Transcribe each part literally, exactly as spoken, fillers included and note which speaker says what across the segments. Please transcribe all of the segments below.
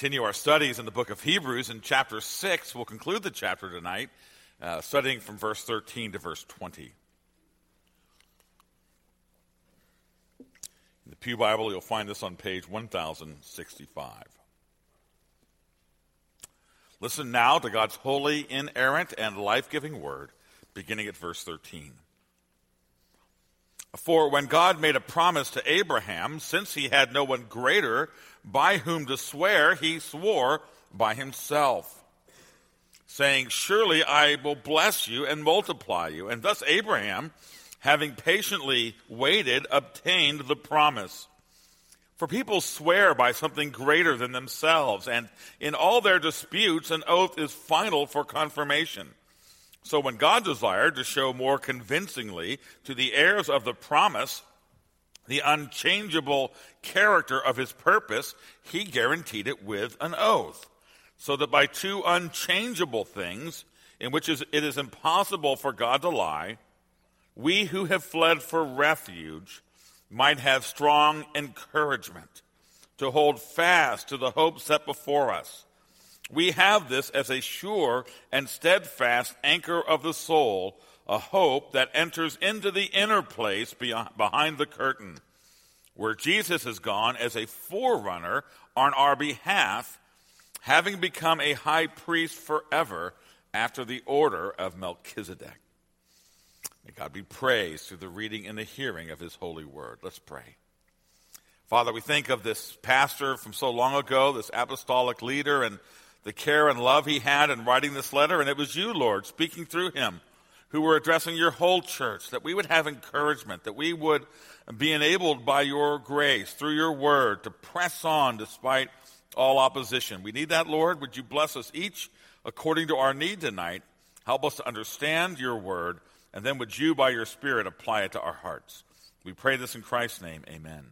Speaker 1: continue our studies in the book of Hebrews in chapter six. We'll conclude the chapter tonight, uh, studying from verse thirteen to verse twenty. In the Pew Bible, you'll find this on page one thousand sixty-five. Listen now to God's holy, inerrant, and life-giving word, beginning at verse thirteen. For when God made a promise to Abraham, since he had no one greater by whom to swear, he swore by himself, saying, surely I will bless you and multiply you. And thus Abraham, having patiently waited, obtained the promise. For people swear by something greater than themselves, and in all their disputes an oath is final for confirmation. So when God desired to show more convincingly to the heirs of the promise the unchangeable character of his purpose, he guaranteed it with an oath, so that by two unchangeable things, in which it is impossible for God to lie, we who have fled for refuge might have strong encouragement to hold fast to the hope set before us. We have this as a sure and steadfast anchor of the soul, a hope that enters into the inner place beyond, behind the curtain, where Jesus has gone as a forerunner on our behalf, having become a high priest forever after the order of Melchizedek. May God be praised through the reading and the hearing of his holy word. Let's pray. Father, we think of this pastor from so long ago, this apostolic leader, and the care and love he had in writing this letter, and it was you, Lord, speaking through him, who were addressing your whole church, that we would have encouragement, that we would be enabled by your grace, through your word, to press on despite all opposition. We need that, Lord. Would you bless us each according to our need tonight? Help us to understand your word, and then would you, by your Spirit, apply it to our hearts. We pray this in Christ's name, amen.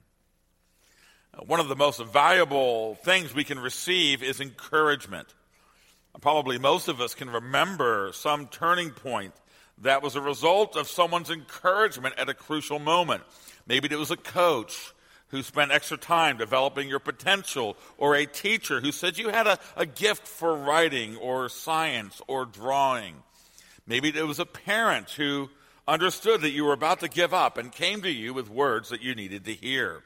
Speaker 1: One of the most valuable things we can receive is encouragement. Probably most of us can remember some turning point that was a result of someone's encouragement at a crucial moment. Maybe it was a coach who spent extra time developing your potential, or a teacher who said you had a, a gift for writing or science or drawing. Maybe it was a parent who understood that you were about to give up and came to you with words that you needed to hear.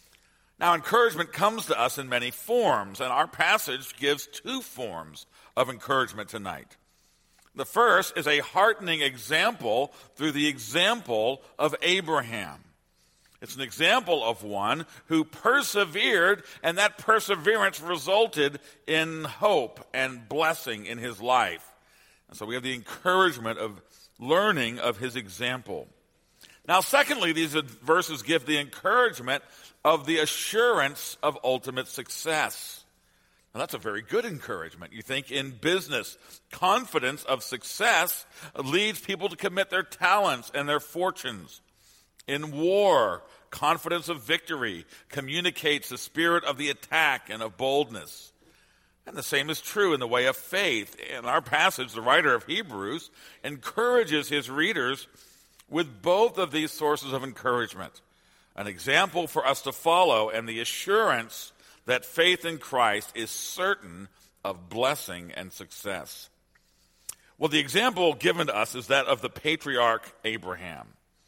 Speaker 1: Now, encouragement comes to us in many forms, and our passage gives two forms of encouragement tonight. The first is a heartening example through the example of Abraham. It's an example of one who persevered, and that perseverance resulted in hope and blessing in his life. And so we have the encouragement of learning of his example. Now, secondly, these verses give the encouragement of the assurance of ultimate success. Now, that's a very good encouragement. You think in business, confidence of success leads people to commit their talents and their fortunes. In war, confidence of victory communicates the spirit of the attack and of boldness. And the same is true in the way of faith. In our passage, the writer of Hebrews encourages his readers with both of these sources of encouragement. An example for us to follow, and the assurance that faith in Christ is certain of blessing and success. Well, the example given to us is that of the patriarch Abraham,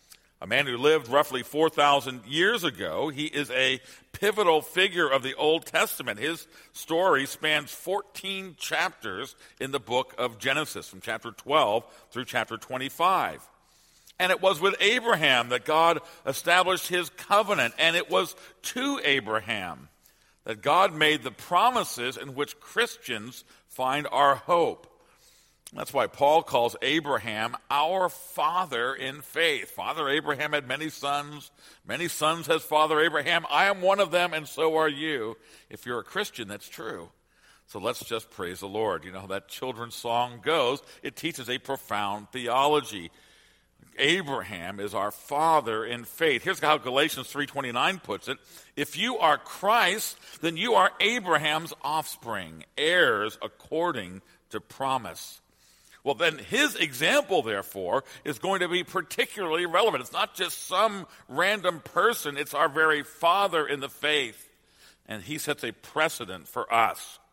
Speaker 1: a man who lived roughly four thousand years ago. He is a pivotal figure of the Old Testament. His story spans fourteen chapters in the book of Genesis, from chapter twelve through chapter twenty-five. And it was with Abraham that God established his covenant, and it was to Abraham that God made the promises in which Christians find our hope. That's why Paul calls Abraham our father in faith. Father Abraham had many sons. Many sons has Father Abraham. I am one of them, and so are you. If you're a Christian, that's true. So let's just praise the Lord. You know how that children's song goes. It teaches a profound theology. Abraham is our father in faith. Here's how Galatians three twenty-nine puts it. If you are Christ, then you are Abraham's offspring, heirs according to promise. Well, then his example, therefore, is going to be particularly relevant. It's not just some random person. It's our very father in the faith. And he sets a precedent for us.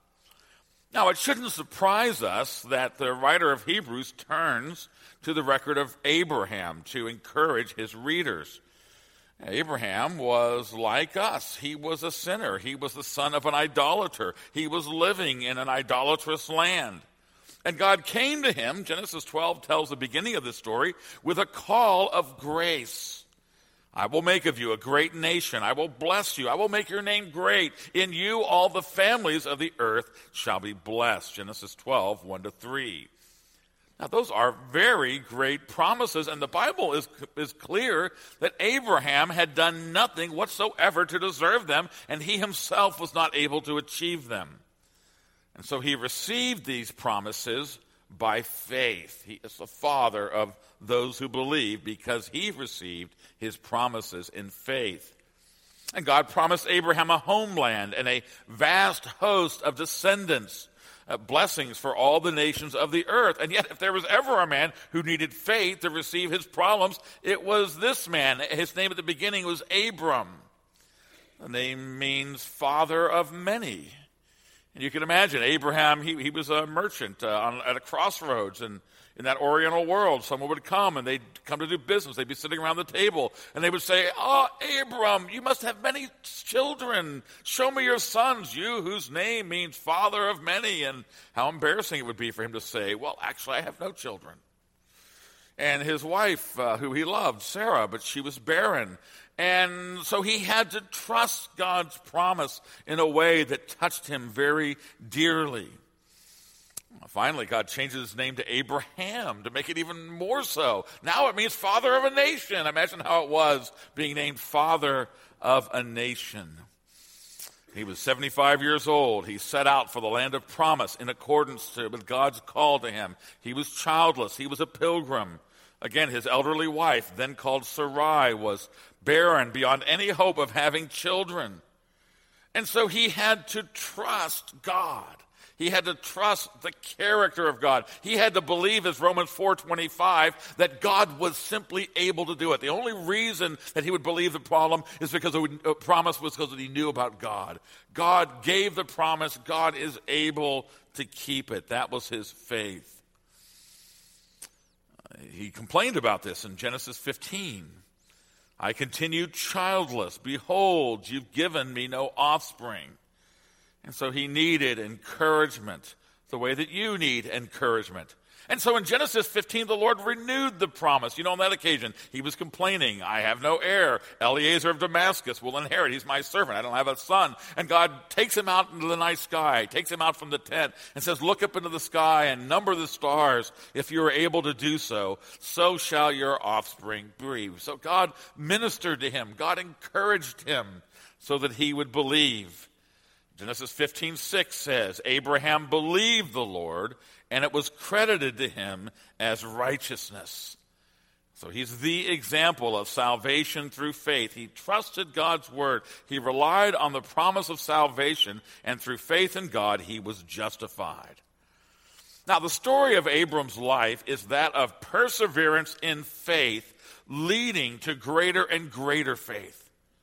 Speaker 1: Now, it shouldn't surprise us that the writer of Hebrews turns to the record of Abraham to encourage his readers. Abraham was like us. He was a sinner. He was the son of an idolater. He was living in an idolatrous land. And God came to him, Genesis twelve tells the beginning of the story, with a call of grace. I will make of you a great nation. I will bless you. I will make your name great. In you all the families of the earth shall be blessed. Genesis twelve, one to three. Now, those are very great promises, and the Bible is, is clear that Abraham had done nothing whatsoever to deserve them, and he himself was not able to achieve them. And so he received these promises by faith. He is the father of those who believe because he received his promises in faith. And God promised Abraham a homeland and a vast host of descendants, uh, blessings for all the nations of the earth. And yet, if there was ever a man who needed faith to receive his problems, it was this man. His name at the beginning was Abram. The name means father of many. And you can imagine, Abraham, he, he was a merchant uh, on, at a crossroads, and in that oriental world, someone would come, and they'd come to do business. They'd be sitting around the table, and they would say, "Oh, Abram, you must have many children. Show me your sons, you whose name means father of many." And how embarrassing it would be for him to say, "Well, actually, I have no children." And his wife, uh, who he loved, Sarah, but she was barren. And so he had to trust God's promise in a way that touched him very dearly. Finally, God changes his name to Abraham to make it even more so. Now it means father of a nation. Imagine how it was being named father of a nation. He was seventy-five years old. He set out for the land of promise in accordance to, with God's call to him. He was childless. He was a pilgrim. Again, his elderly wife, then called Sarai, was barren beyond any hope of having children. And so he had to trust God. He had to trust the character of God. He had to believe, as Romans four twenty-five, that God was simply able to do it. The only reason that he would believe the problem is because the promise was because he knew about God. God gave the promise. God is able to keep it. That was his faith. He complained about this in Genesis fifteen. I continued childless. Behold, you've given me no offspring. And so he needed encouragement the way that you need encouragement. And so in Genesis fifteen, the Lord renewed the promise. You know, on that occasion, he was complaining, I have no heir. Eliezer of Damascus will inherit. He's my servant. I don't have a son. And God takes him out into the night sky, takes him out from the tent, and says, look up into the sky and number the stars. If you are able to do so, so shall your offspring be. So God ministered to him. God encouraged him so that he would believe. Genesis fifteen six says, Abraham believed the Lord, and it was credited to him as righteousness. So he's the example of salvation through faith. He trusted God's word. He relied on the promise of salvation, and through faith in God, he was justified. Now, the story of Abram's life is that of perseverance in faith, leading to greater and greater faith.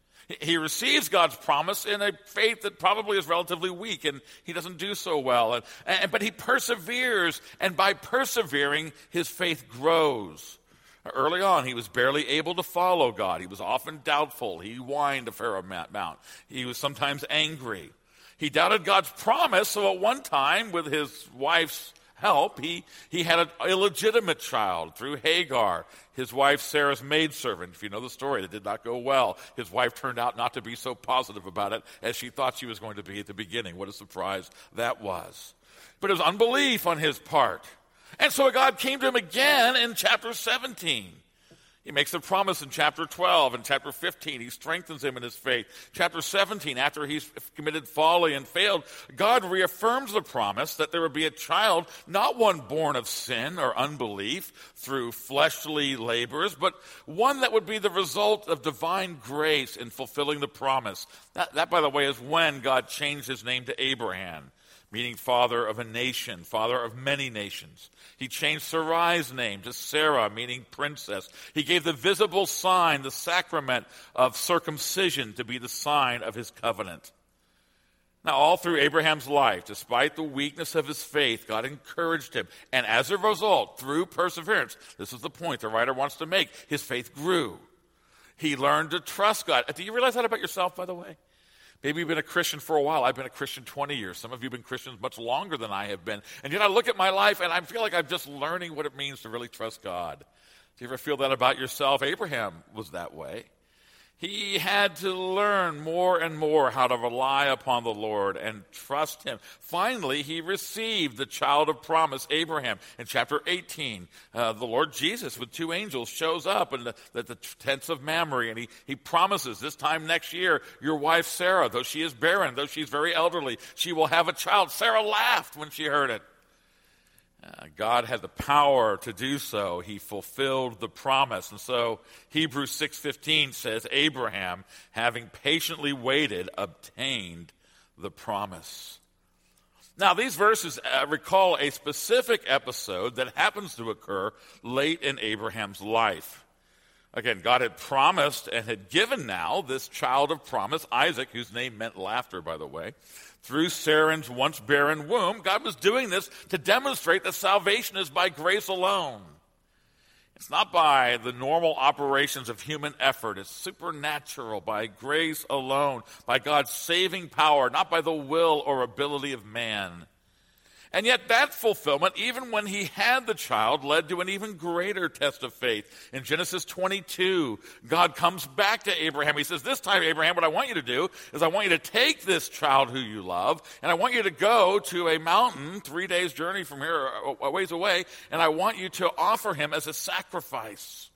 Speaker 1: He receives God's promise in a faith that probably is relatively weak, and he doesn't do so well. And, and, but he perseveres, and by persevering, his faith grows. Early on, he was barely able to follow God. He was often doubtful. He whined a fair amount. He was sometimes angry. He doubted God's promise, so at one time, with his wife's help, he, he had an illegitimate child through Hagar, his wife Sarah's maidservant. If you know the story, it did not go well. His wife turned out not to be so positive about it as she thought she was going to be at the beginning. What a surprise that was. But it was unbelief on his part. And so God came to him again in chapter seventeen. He makes a promise in chapter twelve and chapter fifteen. He strengthens him in his faith. Chapter seventeen, after he's committed folly and failed, God reaffirms the promise that there would be a child, not one born of sin or unbelief through fleshly labors, but one that would be the result of divine grace in fulfilling the promise. That, that by the way, is when God changed his name to Abraham, meaning father of a nation, father of many nations. He changed Sarai's name to Sarah, meaning princess. He gave the visible sign, the sacrament of circumcision, to be the sign of his covenant. Now, all through Abraham's life, despite the weakness of his faith, God encouraged him. And as a result, through perseverance, this is the point the writer wants to make, his faith grew. He learned to trust God. Do you realize that about yourself, by the way? Maybe you've been a Christian for a while. I've been a Christian twenty years. Some of you have been Christians much longer than I have been. And yet I look at my life and I feel like I'm just learning what it means to really trust God. Do you ever feel that about yourself? Abraham was that way. He had to learn more and more how to rely upon the Lord and trust him. Finally, he received the child of promise, Abraham. In chapter eighteen, uh, the Lord Jesus with two angels shows up in the, the, the tents of Mamre, and he, he promises this time next year, your wife Sarah, though she is barren, though she's very elderly, she will have a child. Sarah laughed when she heard it. Uh, God had the power to do so. He fulfilled the promise. And so Hebrews six fifteen says, Abraham, having patiently waited, obtained the promise. Now, these verses uh, recall a specific episode that happens to occur late in Abraham's life. Again, God had promised and had given now this child of promise, Isaac, whose name meant laughter, by the way, through Sarah's once barren womb. God was doing this to demonstrate that salvation is by grace alone. It's not by the normal operations of human effort. It's supernatural, by grace alone, by God's saving power, not by the will or ability of man. And yet that fulfillment, even when he had the child, led to an even greater test of faith. In Genesis twenty-two, God comes back to Abraham. He says, this time, Abraham, what I want you to do is I want you to take this child who you love, and I want you to go to a mountain, three days' journey from here, a ways away, and I want you to offer him as a sacrifice.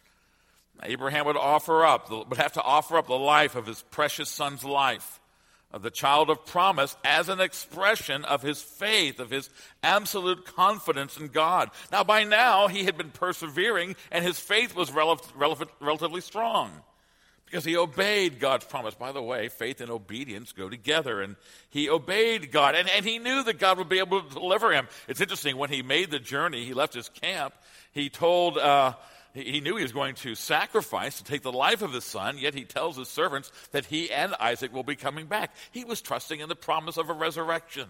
Speaker 1: Abraham would offer up, would have to offer up the life of his precious son's life, of the child of promise, as an expression of his faith, of his absolute confidence in God. Now, by now, he had been persevering, and his faith was rel- rel- relatively strong because he obeyed God's promise. By the way, faith and obedience go together, and he obeyed God, and, and he knew that God would be able to deliver him. It's interesting, when he made the journey, he left his camp, he told... Uh, He knew he was going to sacrifice to take the life of his son, yet he tells his servants that he and Isaac will be coming back. He was trusting in the promise of a resurrection.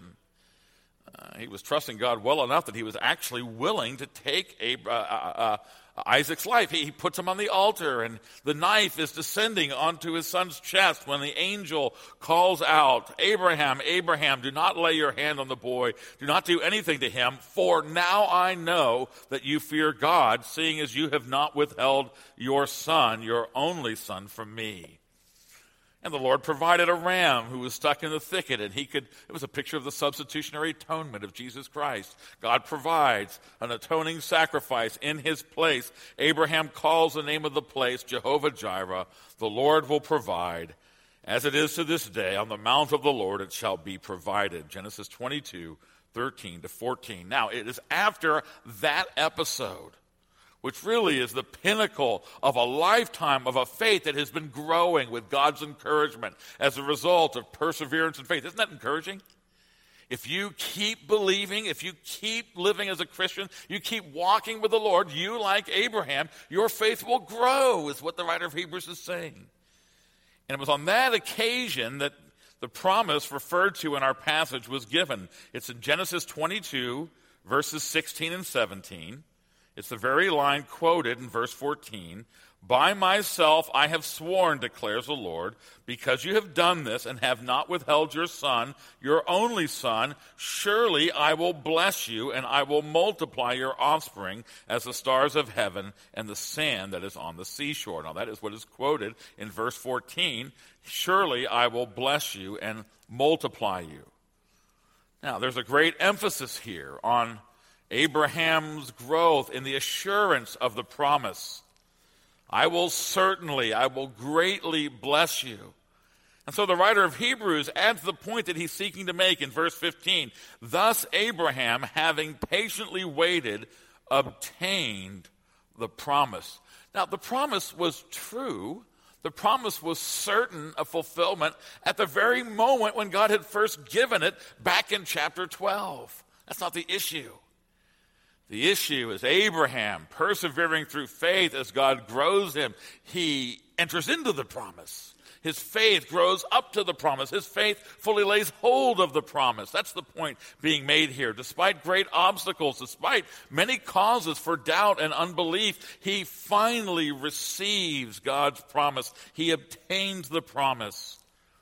Speaker 1: Uh, he was trusting God well enough that he was actually willing to take Ab- uh, uh, uh, Isaac's life. He, he puts him on the altar, and the knife is descending onto his son's chest when the angel calls out, Abraham, Abraham, do not lay your hand on the boy. Do not do anything to him, for now I know that you fear God, seeing as you have not withheld your son, your only son, from me. And the Lord provided a ram who was stuck in the thicket, and he could, it was a picture of the substitutionary atonement of Jesus Christ. God provides an atoning sacrifice in his place. Abraham calls the name of the place Jehovah Jireh. The Lord will provide. As it is to this day, on the mount of the Lord it shall be provided. Genesis twenty-two, thirteen to fourteen. Now, it is after that episode, which really is the pinnacle of a lifetime of a faith that has been growing with God's encouragement as a result of perseverance and faith. Isn't that encouraging? If you keep believing, if you keep living as a Christian, you keep walking with the Lord, you, like Abraham, your faith will grow, is what the writer of Hebrews is saying. And it was on that occasion that the promise referred to in our passage was given. It's in Genesis twenty-two, verses sixteen and seventeen. It's the very line quoted in verse fourteen. By myself I have sworn, declares the Lord, because you have done this and have not withheld your son, your only son, surely I will bless you and I will multiply your offspring as the stars of heaven and the sand that is on the seashore. Now that is what is quoted in verse fourteen. Surely I will bless you and multiply you. Now there's a great emphasis here on Abraham's growth in the assurance of the promise. I will certainly, I will greatly bless you. And so the writer of Hebrews adds the point that he's seeking to make in verse fifteen. Thus Abraham, having patiently waited, obtained the promise. Now the promise was true. The promise was certain of fulfillment at the very moment when God had first given it back in chapter twelve. That's not the issue. The issue is Abraham persevering through faith as God grows him. He enters into the promise. his faith grows up to the promise. His faith fully lays hold of the promise. That's the point being made here. Despite great obstacles, despite many causes for doubt and unbelief, he finally receives God's promise. He obtains the promise.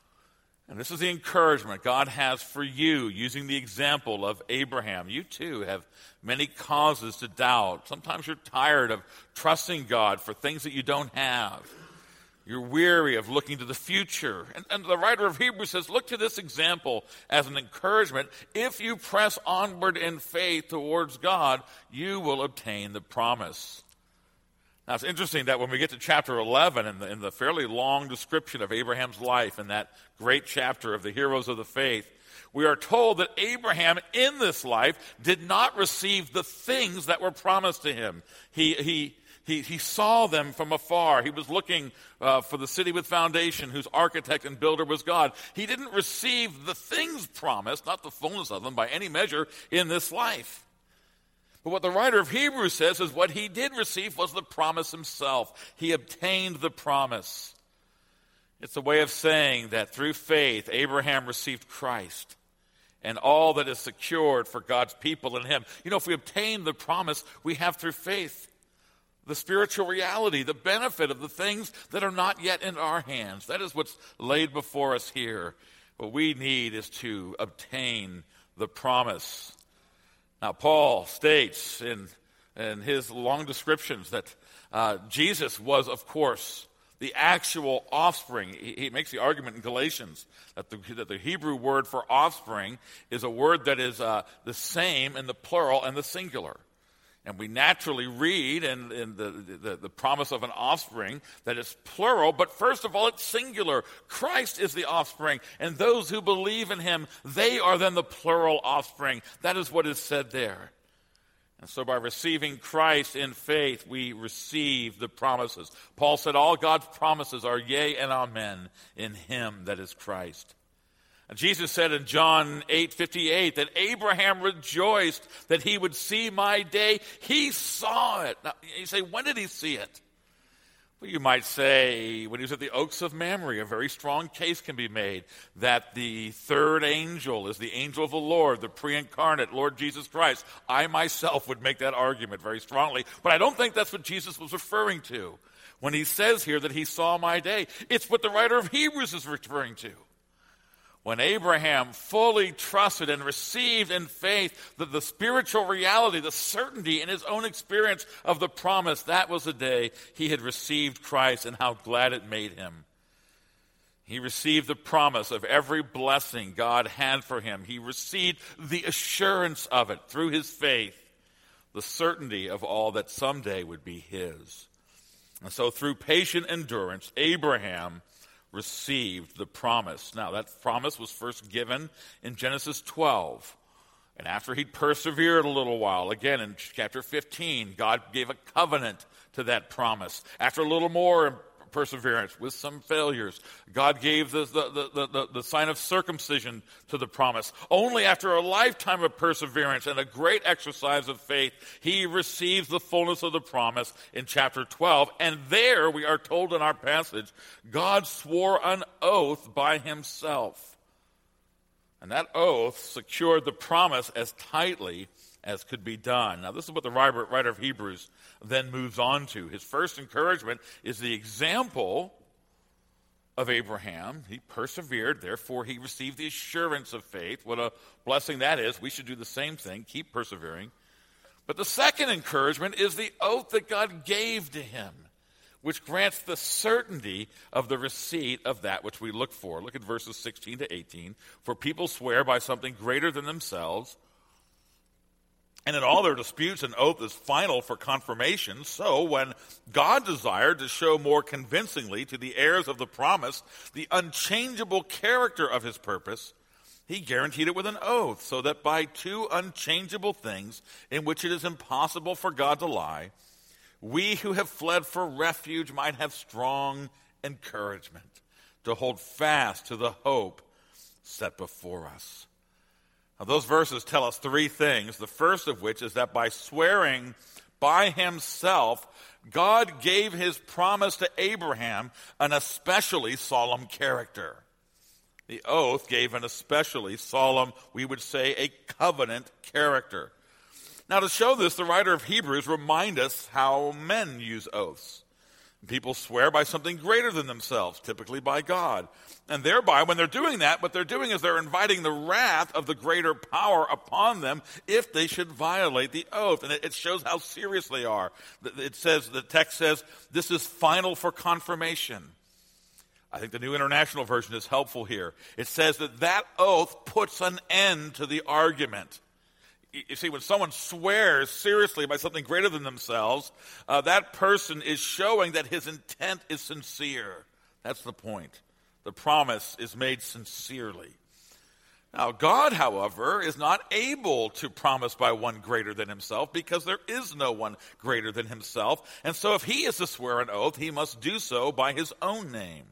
Speaker 1: And this is the encouragement God has for you, using the example of Abraham. You too have many causes to doubt. Sometimes you're tired of trusting God for things that you don't have. You're weary of looking to the future. And, and the writer of Hebrews says, look to this example as an encouragement. If you press onward in faith towards God, you will obtain the promise. Now, it's interesting that when we get to chapter eleven, in the, in the fairly long description of Abraham's life, in that great chapter of the heroes of the faith, we are told that Abraham in this life did not receive the things that were promised to him. He, he, he, he saw them from afar. He was looking uh, for the city with foundation, whose architect and builder was God. He didn't receive the things promised, not the fullness of them by any measure, in this life. But what the writer of Hebrews says is what he did receive was the promise himself. He obtained the promise. It's a way of saying that through faith, Abraham received Christ and all that is secured for God's people in him. You know, if we obtain the promise we have through faith, the spiritual reality, the benefit of the things that are not yet in our hands. That is what's laid before us here. What we need is to obtain the promise. Now, Paul states in, in his long descriptions that uh, Jesus was, of course, the actual offspring. He, he makes the argument in Galatians that the, that the Hebrew word for offspring is a word that is uh, the same in the plural and the singular. And we naturally read in, in the, the, the promise of an offspring that it's plural, but first of all, it's singular. Christ is the offspring, and those who believe in him, they are then the plural offspring. That is what is said there. And so by receiving Christ in faith, we receive the promises. Paul said all God's promises are yea and amen in him that is Christ. Jesus said in John eight fifty-eight that Abraham rejoiced that he would see my day. He saw it. Now, you say, when did he see it? Well, you might say when he was at the Oaks of Mamre. A very strong case can be made that the third angel is the angel of the Lord, the pre-incarnate Lord Jesus Christ. I myself would make that argument very strongly, but I don't think that's what Jesus was referring to when he says here that he saw my day. It's what the writer of Hebrews is referring to. When Abraham fully trusted and received in faith the, the spiritual reality, the certainty in his own experience of the promise, that was the day he had received Christ, and how glad it made him. He received the promise of every blessing God had for him. He received the assurance of it through his faith, the certainty of all that someday would be his. And so through patient endurance, Abraham received the promise. Now, that promise was first given in Genesis twelve. And after he'd persevered a little while, again in chapter fifteen, God gave a covenant to that promise. After a little more perseverance with some failures, God gave the, the, the, the, the sign of circumcision to the promise. Only after a lifetime of perseverance and a great exercise of faith, he receives the fullness of the promise in chapter twelve. And there, we are told in our passage, God swore an oath by himself. And that oath secured the promise as tightly as could be done. Now, this is what the writer of Hebrews then moves on to. His first encouragement is the example of Abraham. He persevered, therefore he received the assurance of faith. What a blessing that is. We should do the same thing, keep persevering. But the second encouragement is the oath that God gave to him, which grants the certainty of the receipt of that which we look for. Look at verses sixteen to eighteen. For people swear by something greater than themselves, and in all their disputes, an oath is final for confirmation. So when God desired to show more convincingly to the heirs of the promise the unchangeable character of his purpose, he guaranteed it with an oath, so that by two unchangeable things in which it is impossible for God to lie, we who have fled for refuge might have strong encouragement to hold fast to the hope set before us. Now, those verses tell us three things, the first of which is that by swearing by himself, God gave his promise to Abraham an especially solemn character. The oath gave an especially solemn, we would say, a covenant character. Now, to show this, the writer of Hebrews reminds us how men use oaths. People swear by something greater than themselves, typically by God. And thereby, when they're doing that, what they're doing is they're inviting the wrath of the greater power upon them if they should violate the oath. And it shows how serious they are. It says, the text says, this is final for confirmation. I think the New International Version is helpful here. It says that that oath puts an end to the argument. You see, when someone swears seriously by something greater than themselves, uh, that person is showing that his intent is sincere. That's the point. The promise is made sincerely. Now, God, however, is not able to promise by one greater than himself because there is no one greater than himself. And so if he is to swear an oath, he must do so by his own name.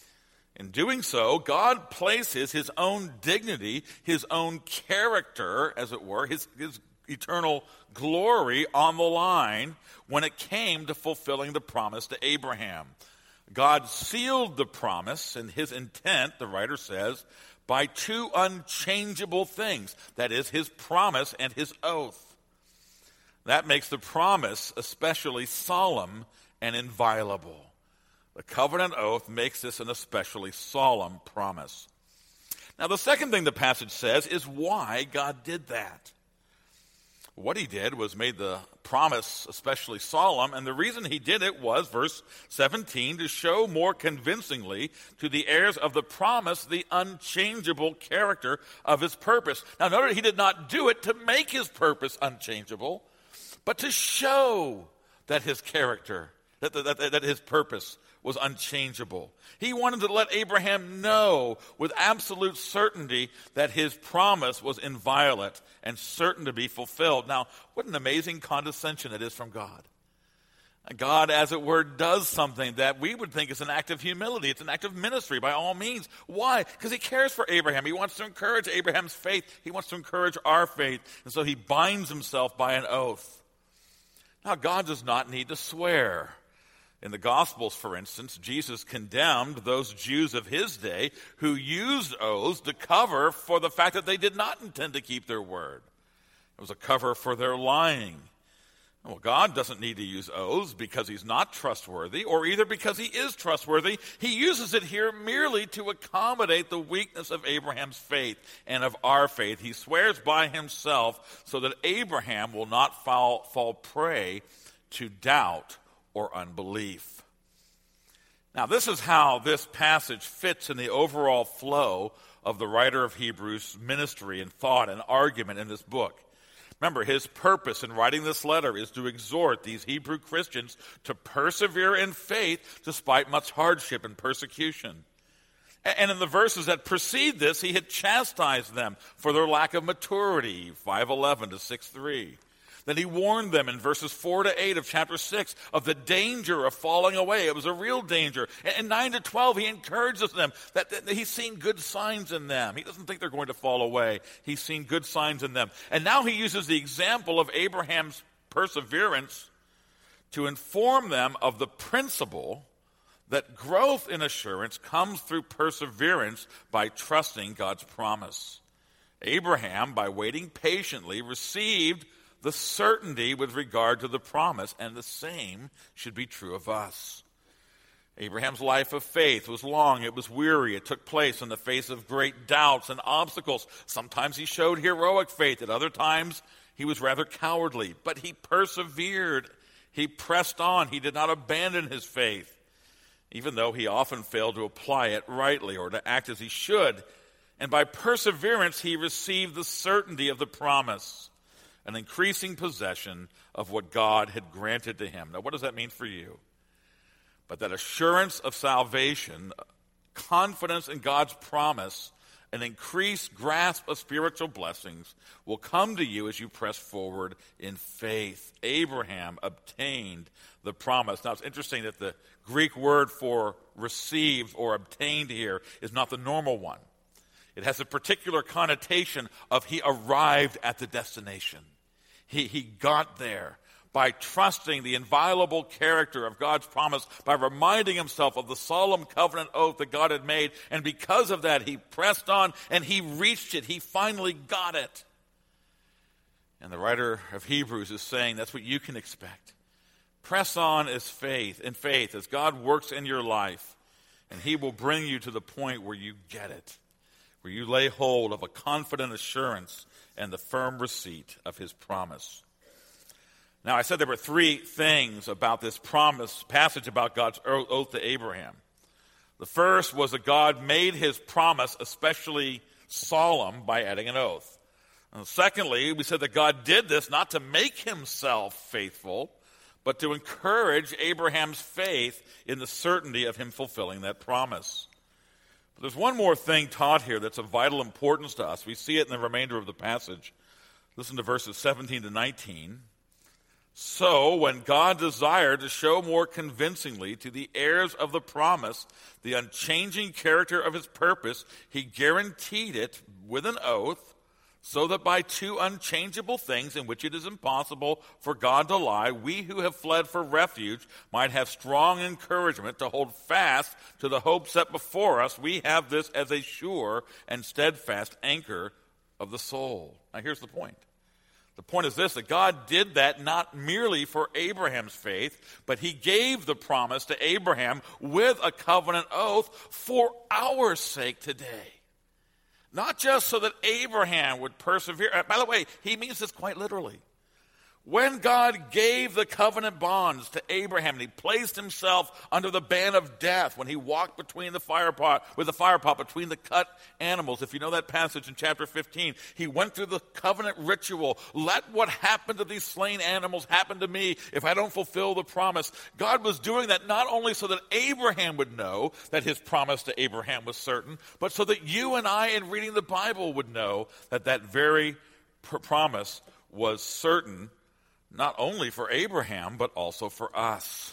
Speaker 1: In doing so, God places his own dignity, his own character, as it were, his, his eternal glory on the line when it came to fulfilling the promise to Abraham. God sealed the promise and his intent, the writer says, by two unchangeable things. That is, his promise and his oath. That makes the promise especially solemn and inviolable. The covenant oath makes this an especially solemn promise. Now, the second thing the passage says is why God did that. What he did was made the promise especially solemn, and the reason he did it was, verse seventeen, to show more convincingly to the heirs of the promise the unchangeable character of his purpose. Now, notice he did not do it to make his purpose unchangeable, but to show that his character, that, that, that, that his purpose was unchangeable. He wanted to let Abraham know with absolute certainty that his promise was inviolate and certain to be fulfilled. Now, what an amazing condescension it is from God. God, as it were, does something that we would think is an act of humility. It's an act of ministry by all means. Why? Because he cares for Abraham. He wants to encourage Abraham's faith. He wants to encourage our faith. And so he binds himself by an oath. Now, God does not need to swear. In the Gospels, for instance, Jesus condemned those Jews of his day who used oaths to cover for the fact that they did not intend to keep their word. It was a cover for their lying. Well, God doesn't need to use oaths because he's not trustworthy, or either because he is trustworthy. He uses it here merely to accommodate the weakness of Abraham's faith and of our faith. He swears by himself so that Abraham will not fall, fall prey to doubt or unbelief. Now, this is how this passage fits in the overall flow of the writer of Hebrews' ministry and thought and argument in this book. Remember, his purpose in writing this letter is to exhort these Hebrew Christians to persevere in faith despite much hardship and persecution. And in the verses that precede this, he had chastised them for their lack of maturity, five eleven to six three. Then he warned them in verses four to eight of chapter six of the danger of falling away. It was a real danger. And nine to twelve, he encourages them that, that he's seen good signs in them. He doesn't think they're going to fall away. He's seen good signs in them. And now he uses the example of Abraham's perseverance to inform them of the principle that growth in assurance comes through perseverance by trusting God's promise. Abraham, by waiting patiently, received the certainty with regard to the promise, and the same should be true of us. Abraham's life of faith was long, it was weary, it took place in the face of great doubts and obstacles. Sometimes he showed heroic faith, at other times he was rather cowardly, but he persevered, he pressed on, he did not abandon his faith, even though he often failed to apply it rightly or to act as he should. And by perseverance he received the certainty of the promise, an increasing possession of what God had granted to him. Now, what does that mean for you? But that assurance of salvation, confidence in God's promise, an increased grasp of spiritual blessings will come to you as you press forward in faith. Abraham obtained the promise. Now, it's interesting that the Greek word for received or obtained here is not the normal one. It has a particular connotation of he arrived at the destination. He, he got there. by trusting the inviolable character of God's promise, by reminding himself of the solemn covenant oath that God had made. And because of that, he pressed on and he reached it. He finally got it. And the writer of Hebrews is saying that's what you can expect. Press on as faith, in faith, as God works in your life, and he will bring you to the point where you get it, where you lay hold of a confident assurance and the firm receipt of his promise. Now, I said there were three things about this promise passage about God's oath to Abraham. The first was that God made his promise especially solemn by adding an oath. And secondly, we said that God did this not to make himself faithful, but to encourage Abraham's faith in the certainty of him fulfilling that promise. But there's one more thing taught here that's of vital importance to us. We see it in the remainder of the passage. Listen to verses seventeen to nineteen. So, when God desired to show more convincingly to the heirs of the promise the unchanging character of his purpose, he guaranteed it with an oath, so that by two unchangeable things in which it is impossible for God to lie, we who have fled for refuge might have strong encouragement to hold fast to the hope set before us. We have this as a sure and steadfast anchor of the soul. Now here's the point. The point is this, that God did that not merely for Abraham's faith, but he gave the promise to Abraham with a covenant oath for our sake today. Not just so that Abraham would persevere. By the way, he means this quite literally. When God gave the covenant bonds to Abraham, and he placed himself under the ban of death when he walked between the fire pot, with the fire pot between the cut animals. If you know that passage in chapter fifteen, he went through the covenant ritual. Let what happened to these slain animals happen to me if I don't fulfill the promise. God was doing that not only so that Abraham would know that his promise to Abraham was certain, but so that you and I, in reading the Bible, would know that that very pr- promise was certain, not only for Abraham, but also for us.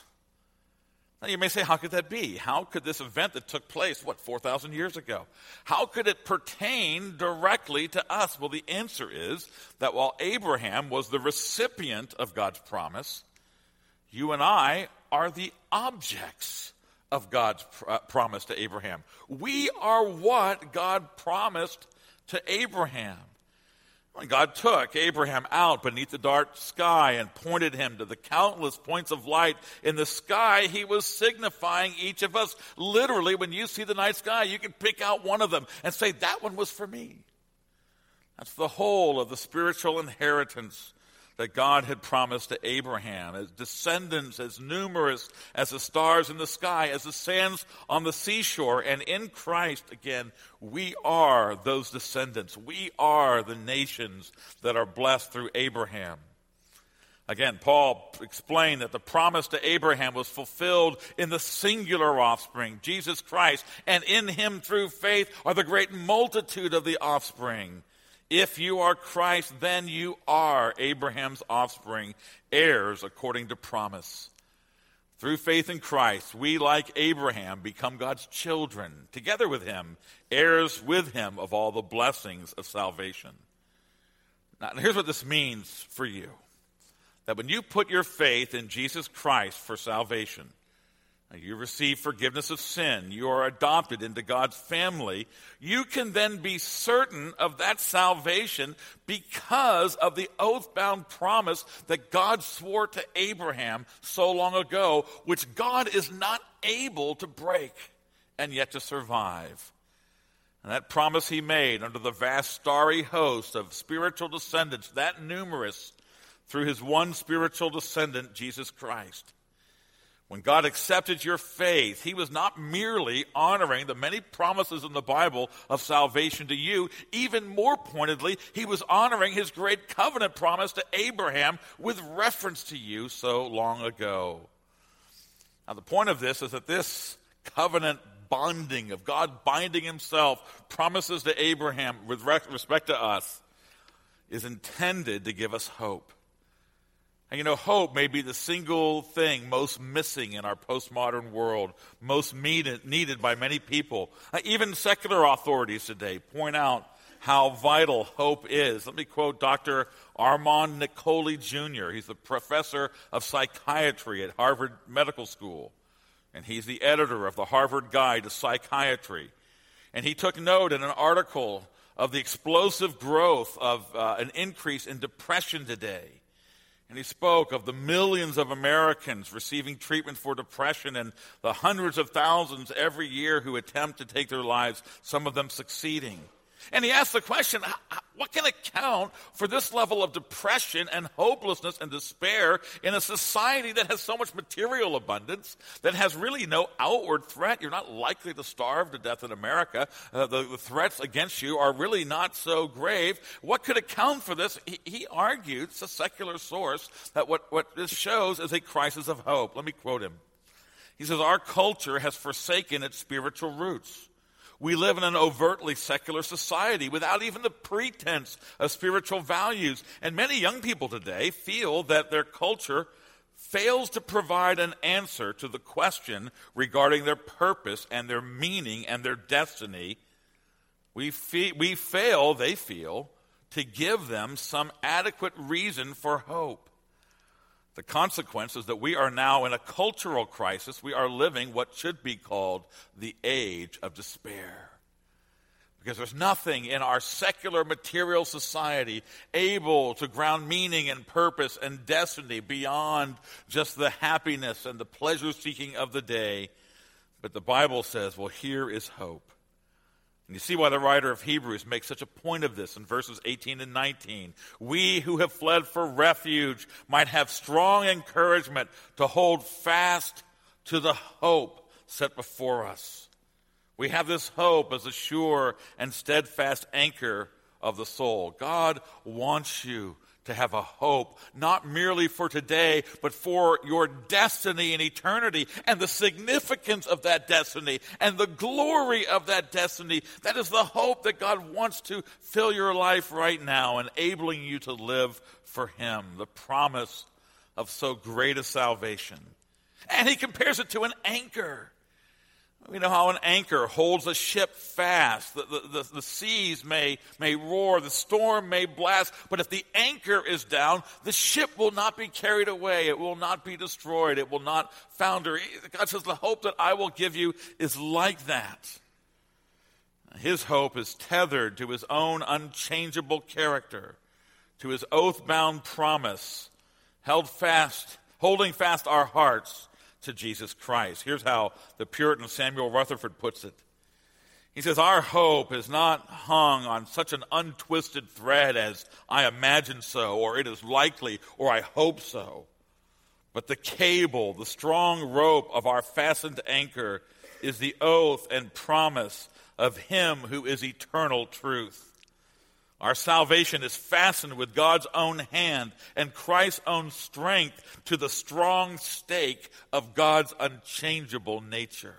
Speaker 1: Now you may say, how could that be? How could this event that took place, what, four thousand years ago, how could it pertain directly to us? Well, the answer is that while Abraham was the recipient of God's promise, you and I are the objects of God's pr- promise to Abraham. We are what God promised to Abraham. When God took Abraham out beneath the dark sky and pointed him to the countless points of light in the sky, he was signifying each of us. Literally, when you see the night sky, you can pick out one of them and say, that one was for me. That's the whole of the spiritual inheritance that God had promised to Abraham, as descendants as numerous as the stars in the sky, as the sands on the seashore. And in Christ, again, we are those descendants. We are the nations that are blessed through Abraham. Again, Paul explained that the promise to Abraham was fulfilled in the singular offspring, Jesus Christ, and in him through faith are the great multitude of the offspring. If you are Christ, then you are Abraham's offspring, heirs according to promise. Through faith in Christ, we, like Abraham, become God's children, together with him, heirs with him of all the blessings of salvation. Now, here's what this means for you. That when you put your faith in Jesus Christ for salvation, you receive forgiveness of sin, you are adopted into God's family, you can then be certain of that salvation because of the oath-bound promise that God swore to Abraham so long ago, which God is not able to break and yet to survive. And that promise he made under the vast starry host of spiritual descendants, that numerous, through his one spiritual descendant, Jesus Christ. When God accepted your faith, he was not merely honoring the many promises in the Bible of salvation to you. Even more pointedly, he was honoring his great covenant promise to Abraham with reference to you so long ago. Now, the point of this is that this covenant bonding of God binding himself promises to Abraham with respect to us is intended to give us hope. And you know, hope may be the single thing most missing in our postmodern world, most needed, needed by many people. Uh, even secular authorities today point out how vital hope is. Let me quote Doctor Armand Nicoli Junior He's the professor of psychiatry at Harvard Medical School, and he's the editor of the Harvard Guide to Psychiatry. And he took note in an article of the explosive growth of uh, an increase in depression today. And he spoke of the millions of Americans receiving treatment for depression and the hundreds of thousands every year who attempt to take their lives, some of them succeeding. And he asked the question, what can account for this level of depression and hopelessness and despair in a society that has so much material abundance, that has really no outward threat? You're not likely to starve to death in America. Uh, the, the threats against you are really not so grave. What could account for this? He, he argued, it's a secular source, that what, what this shows is a crisis of hope. Let me quote him. He says, our culture has forsaken its spiritual roots. We live in an overtly secular society without even the pretense of spiritual values. And many young people today feel that their culture fails to provide an answer to the question regarding their purpose and their meaning and their destiny. We, fe- we fail, they feel, to give them some adequate reason for hope. The consequence is that we are now in a cultural crisis. We are living what should be called the age of despair. Because there's nothing in our secular material society able to ground meaning and purpose and destiny beyond just the happiness and the pleasure-seeking of the day. But the Bible says, well, here is hope. And you see why the writer of Hebrews makes such a point of this in verses eighteen and nineteen. We who have fled for refuge might have strong encouragement to hold fast to the hope set before us. We have this hope as a sure and steadfast anchor of the soul. God wants you to have a hope, not merely for today, but for your destiny in eternity and the significance of that destiny and the glory of that destiny. That is the hope that God wants to fill your life right now, enabling you to live for Him, the promise of so great a salvation. And he compares it to an anchor. We know how an anchor holds a ship fast. The, the, the, the seas may, may roar, the storm may blast, but if the anchor is down, the ship will not be carried away. It will not be destroyed. It will not founder. God says, the hope that I will give you is like that. His hope is tethered to his own unchangeable character, to his oath-bound promise, held fast, holding fast our hearts to Jesus Christ. Here's how the Puritan Samuel Rutherford puts it. He says, our hope is not hung on such an untwisted thread as I imagine so, or it is likely, or I hope so. But the cable, the strong rope of our fastened anchor is the oath and promise of Him who is eternal truth. Our salvation is fastened with God's own hand and Christ's own strength to the strong stake of God's unchangeable nature.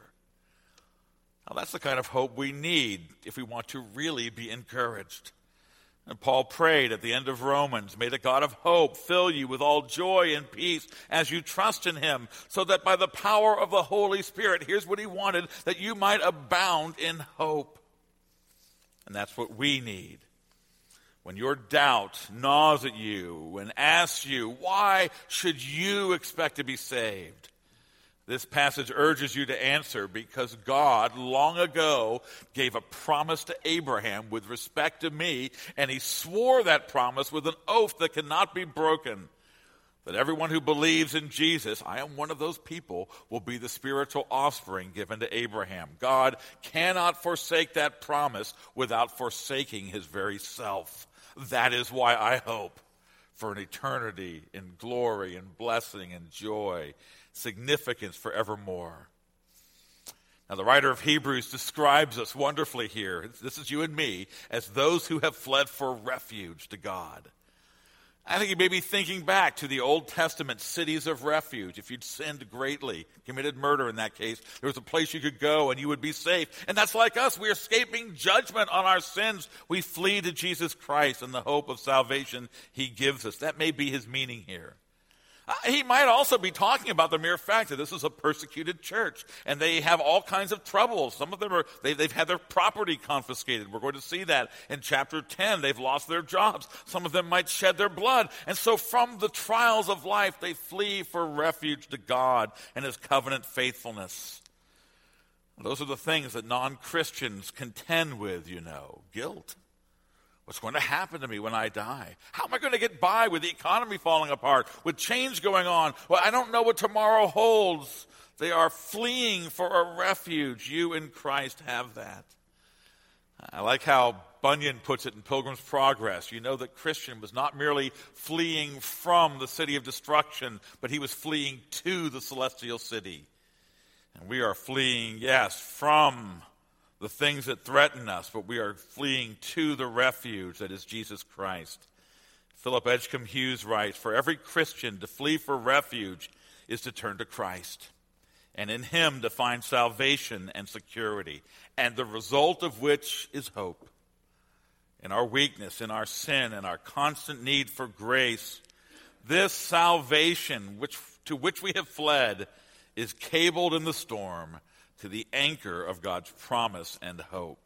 Speaker 1: Now, that's the kind of hope we need if we want to really be encouraged. And Paul prayed at the end of Romans, may the God of hope fill you with all joy and peace as you trust in Him, so that by the power of the Holy Spirit, here's what he wanted, that you might abound in hope. And that's what we need. When your doubt gnaws at you and asks you, why should you expect to be saved? This passage urges you to answer because God long ago gave a promise to Abraham with respect to me, and He swore that promise with an oath that cannot be broken, that everyone who believes in Jesus, I am one of those people, will be the spiritual offspring given to Abraham. God cannot forsake that promise without forsaking His very self. That is why I hope for an eternity in glory and blessing and joy, significance forevermore. Now, the writer of Hebrews describes us wonderfully here. This is you and me as those who have fled for refuge to God. I think you may be thinking back to the Old Testament cities of refuge. If you'd sinned greatly, committed murder in that case, there was a place you could go and you would be safe. And that's like us. We're escaping judgment on our sins. We flee to Jesus Christ and the hope of salvation He gives us. That may be His meaning here. Uh, he might also be talking about the mere fact that this is a persecuted church, and they have all kinds of troubles. Some of them are, they, they've had their property confiscated. We're going to see that in chapter ten. They've lost their jobs. Some of them might shed their blood. And so from the trials of life, they flee for refuge to God and his covenant faithfulness. Those are the things that non-Christians contend with, you know. Guilt. What's going to happen to me when I die? How am I going to get by with the economy falling apart, with change going on? Well, I don't know what tomorrow holds. They are fleeing for a refuge. You in Christ have that. I like how Bunyan puts it in Pilgrim's Progress. You know that Christian was not merely fleeing from the city of destruction, but he was fleeing to the celestial city. And we are fleeing, yes, from the things that threaten us, but we are fleeing to the refuge that is Jesus Christ. Philip Edgecombe Hughes writes, "For every Christian, to flee for refuge is to turn to Christ, and in him to find salvation and security, and the result of which is hope. In our weakness, in our sin, in our constant need for grace, this salvation which, to which we have fled is cabled in the storm to the anchor of God's promise and hope."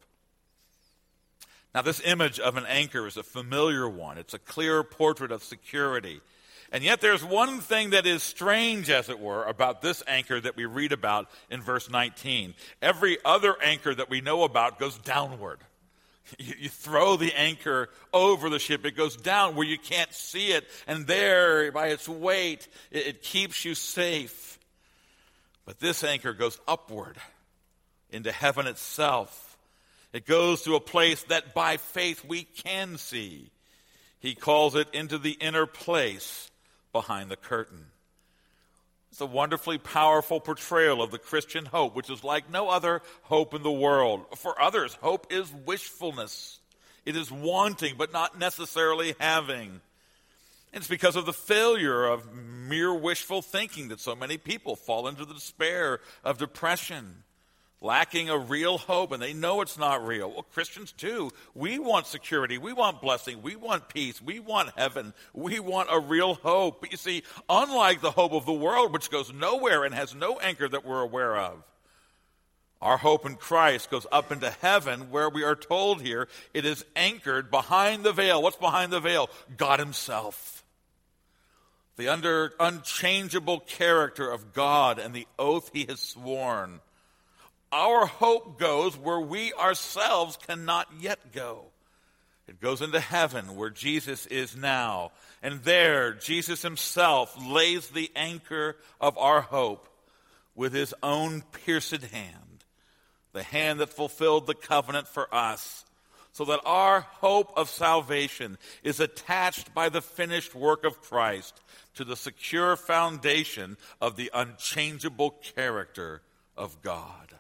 Speaker 1: Now, this image of an anchor is a familiar one. It's a clear portrait of security. And yet there's one thing that is strange, as it were, about this anchor that we read about in verse nineteen. Every other anchor that we know about goes downward. You, you throw the anchor over the ship, it goes down where you can't see it, and there, by its weight, it, it keeps you safe. But this anchor goes upward into heaven itself. It goes to a place that by faith we can see. He calls it into the inner place behind the curtain. It's a wonderfully powerful portrayal of the Christian hope, which is like no other hope in the world. For others, hope is wishfulness. It is wanting, but not necessarily having. It's because of the failure of mere wishful thinking that so many people fall into the despair of depression, lacking a real hope, and they know it's not real. Well, Christians too. We want security. We want blessing. We want peace. We want heaven. We want a real hope. But you see, unlike the hope of the world, which goes nowhere and has no anchor that we're aware of, our hope in Christ goes up into heaven, where we are told here it is anchored behind the veil. What's behind the veil? God himself. The under, unchangeable character of God and the oath he has sworn. Our hope goes where we ourselves cannot yet go. It goes into heaven where Jesus is now. And there, Jesus himself lays the anchor of our hope with his own pierced hand, the hand that fulfilled the covenant for us, so that our hope of salvation is attached by the finished work of Christ to the secure foundation of the unchangeable character of God.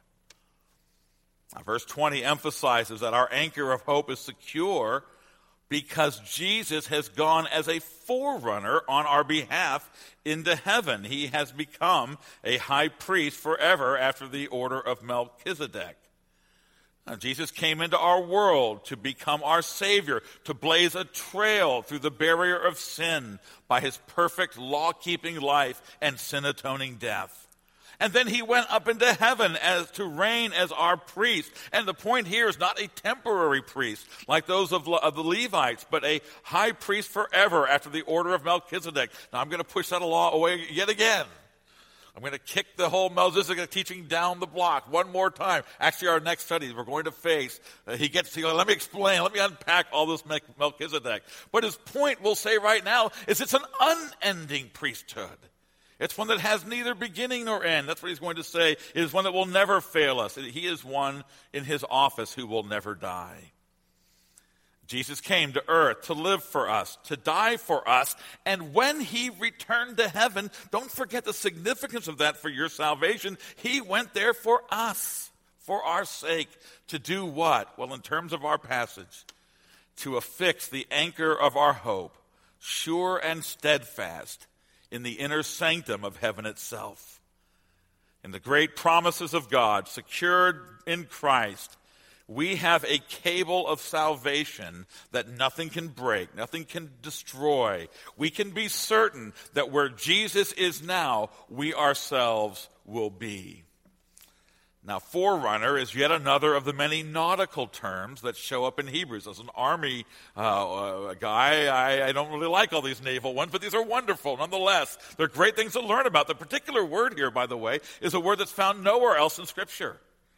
Speaker 1: Now, verse twenty emphasizes that our anchor of hope is secure because Jesus has gone as a forerunner on our behalf into heaven. He has become a high priest forever after the order of Melchizedek. Now, Jesus came into our world to become our Savior, to blaze a trail through the barrier of sin by his perfect law-keeping life and sin-atoning death. And then he went up into heaven as to reign as our priest. And the point here is not a temporary priest like those of, of the Levites, but a high priest forever after the order of Melchizedek. Now, I'm going to push that law away yet again. I'm going to kick the whole Melchizedek teaching down the block one more time. Actually, our next study, we're going to face, uh, he gets to go, let me explain, let me unpack all this Melchizedek. But his point, we'll say right now, is it's an unending priesthood. It's one that has neither beginning nor end. That's what he's going to say. It is one that will never fail us. He is one in his office who will never die. Jesus came to earth to live for us, to die for us, and when he returned to heaven, don't forget the significance of that for your salvation. He went there for us, for our sake, to do what? Well, in terms of our passage, to affix the anchor of our hope, sure and steadfast, in the inner sanctum of heaven itself. In the great promises of God, secured in Christ, We have a cable of salvation that nothing can break, nothing can destroy. We can be certain that where Jesus is now, we ourselves will be. Now, forerunner is yet another of the many nautical terms that show up in Hebrews. As an army uh, uh, guy, I, I don't really like all these naval ones, but these are wonderful nonetheless. They're great things to learn about. The particular word here, by the way, is a word that's found nowhere else in Scripture.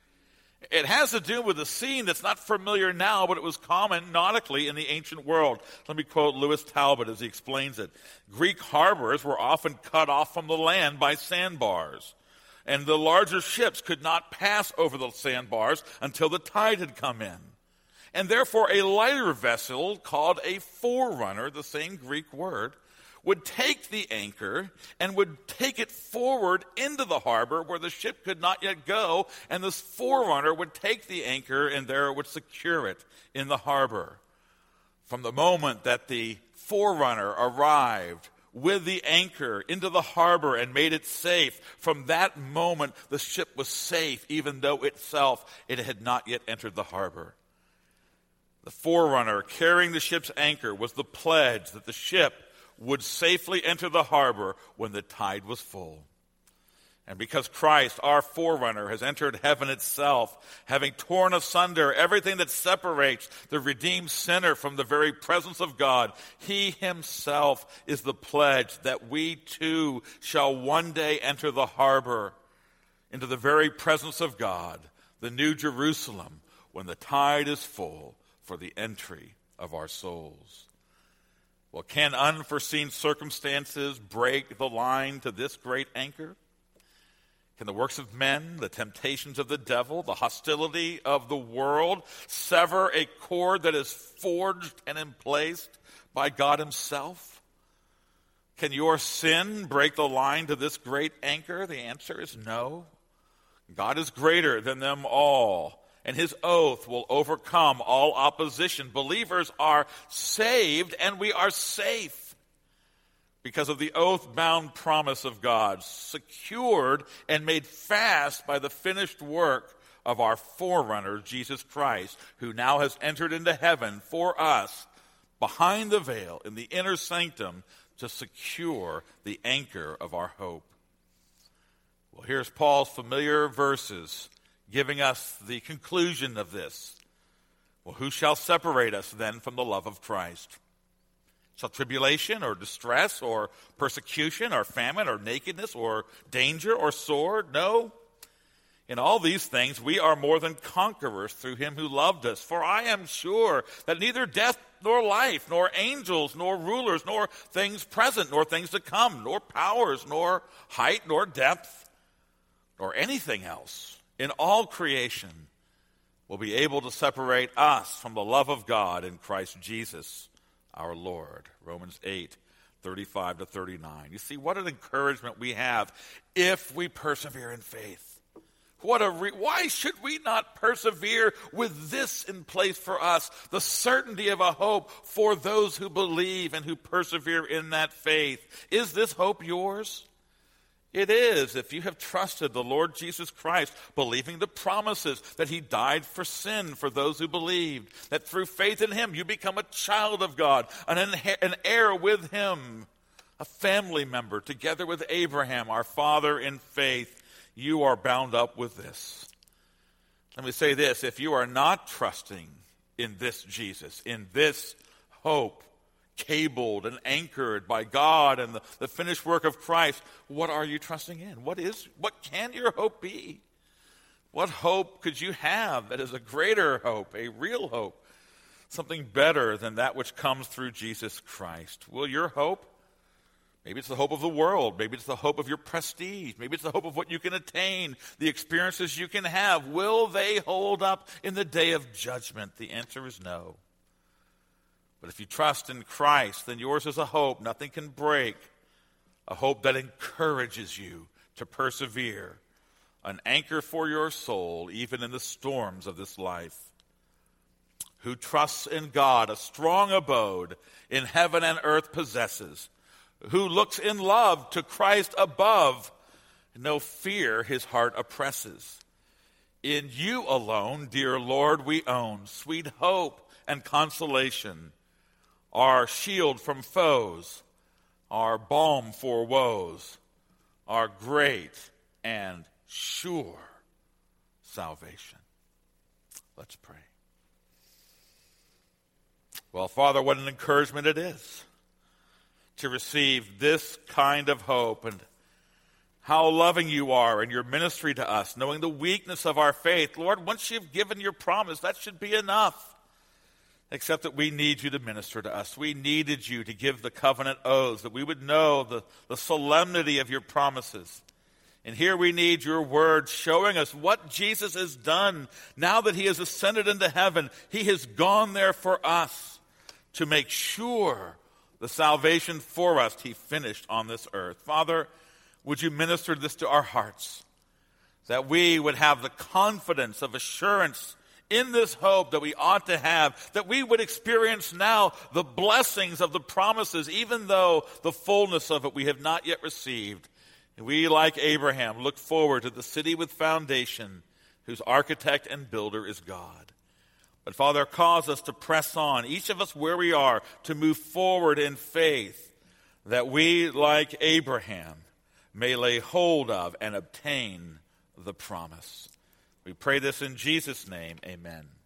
Speaker 1: It has to do with a scene that's not familiar now, but it was common nautically in the ancient world. Let me quote Lewis Talbot as he explains it. Greek harbors were often cut off from the land by sandbars, and the larger ships could not pass over the sandbars until the tide had come in. And therefore a lighter vessel called a forerunner, the same Greek word, would take the anchor and would take it forward into the harbor where the ship could not yet go, and this forerunner would take the anchor and there it would secure it in the harbor. From the moment that the forerunner arrived with the anchor into the harbor and made it safe, from that moment the ship was safe, even though itself it had not yet entered the harbor. The forerunner carrying the ship's anchor was the pledge that the ship would safely enter the harbor when the tide was full. And because Christ, our forerunner, has entered heaven itself, having torn asunder everything that separates the redeemed sinner from the very presence of God, he himself is the pledge that we too shall one day enter the harbor into the very presence of God, the new Jerusalem, when the tide is full for the entry of our souls. Well, can unforeseen circumstances break the line to this great anchor? Can the works of men, the temptations of the devil, the hostility of the world sever a cord that is forged and emplaced by God himself? Can your sin break the line to this great anchor? The answer is no. God is greater than them all, and his oath will overcome all opposition. Believers are saved, and we are safe because of the oath-bound promise of God, secured and made fast by the finished work of our forerunner, Jesus Christ, who now has entered into heaven for us, behind the veil, in the inner sanctum, to secure the anchor of our hope. Well, here's Paul's familiar verses giving us the conclusion of this. Well, who shall separate us then from the love of Christ? Shall tribulation or distress or persecution or famine or nakedness or danger or sword? No. In all these things we are more than conquerors through him who loved us. For I am sure that neither death nor life, nor angels, nor rulers, nor things present, nor things to come, nor powers, nor height, nor depth, nor anything else in all creation will be able to separate us from the love of God in Christ Jesus our Lord. Romans eight, thirty-five to thirty-nine. You see, what an encouragement we have if we persevere in faith. What a re- why should we not persevere with this in place for us, the certainty of a hope for those who believe and who persevere in that faith? Is this hope yours? It is, if you have trusted the Lord Jesus Christ, believing the promises that he died for sin for those who believed, that through faith in him you become a child of God, an, inher- an heir with him, a family member, together with Abraham, our father in faith. You are bound up with this. Let me say this, if you are not trusting in this Jesus, in this hope, cabled and anchored by God and the, the finished work of Christ, what are you trusting in? What is, what can your hope be? What hope could you have that is a greater hope, a real hope, something better than that which comes through Jesus Christ? Will your hope, maybe it's the hope of the world, maybe it's the hope of your prestige, maybe it's the hope of what you can attain, the experiences you can have, will they hold up in the day of judgment? The answer is no. But if you trust in Christ, then yours is a hope nothing can break, a hope that encourages you to persevere, an anchor for your soul, even in the storms of this life. Who trusts in God, a strong abode in heaven and earth possesses, who looks in love to Christ above, no fear his heart oppresses. In you alone, dear Lord, we own sweet hope and consolation, our shield from foes, our balm for woes, our great and sure salvation. Let's pray. Well, Father, what an encouragement it is to receive this kind of hope, and how loving you are in your ministry to us, knowing the weakness of our faith. Lord, once you've given your promise, that should be enough. Except that we need you to minister to us. We needed you to give the covenant oaths, that we would know the, the solemnity of your promises. And here we need your word showing us what Jesus has done. Now that he has ascended into heaven, he has gone there for us to make sure the salvation for us he finished on this earth. Father, would you minister this to our hearts, that we would have the confidence of assurance in this hope that we ought to have, that we would experience now the blessings of the promises, even though the fullness of it we have not yet received. And we, like Abraham, look forward to the city with foundation, whose architect and builder is God. But Father, cause us to press on, each of us where we are, to move forward in faith, that we, like Abraham, may lay hold of and obtain the promise. We pray this in Jesus' name. Amen.